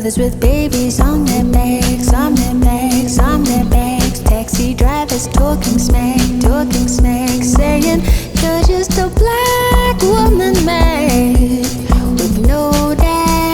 brothers with babies on their backs, on their backs, on their backs. Taxi drivers talking smack, saying you're just a black woman mad with no dad.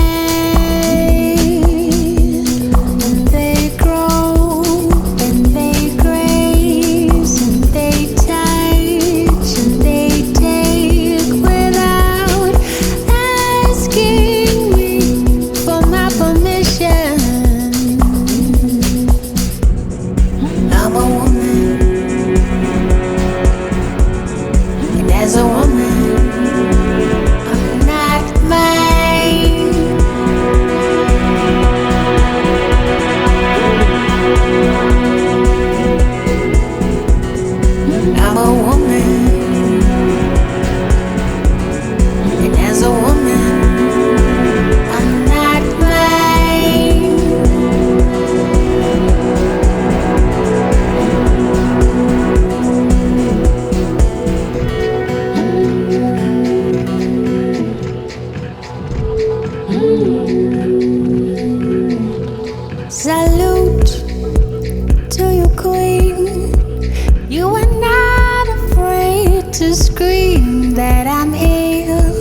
And they grow and they graze and they touch and they take without asking me for my permission. I'm a woman, and as a woman, I'm not mine. I'm a woman, and as a woman, I'm not mine. Salute to you, queen. You are not afraid to scream that I'm here.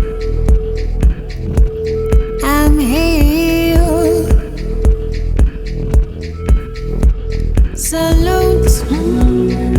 I'm here. Salute.